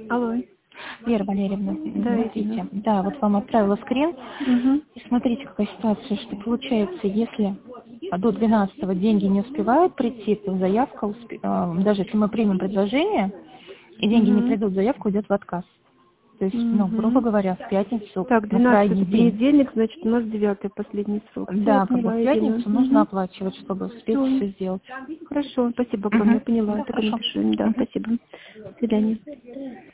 Алло. Вера Валерьевна, Да, смотрите, Ирина. да, вот вам отправила скрин, Угу. и смотрите, какая ситуация, что получается, если до 12 деньги не успевают прийти, то заявка, даже если мы примем предложение, и деньги не Угу. придут, заявка уйдет в отказ. То есть, грубо Угу. говоря, в пятницу, Так, на 12 крайний это день. понедельник, значит, у нас 9 последний срок. Все, я Да, как бы в поняла, Ирина. пятницу нужно Угу. оплачивать, чтобы успеть Все. все сделать. Хорошо, спасибо огромное, поняла. Да, Так и хорошо. напишу им, да, спасибо. До свидания.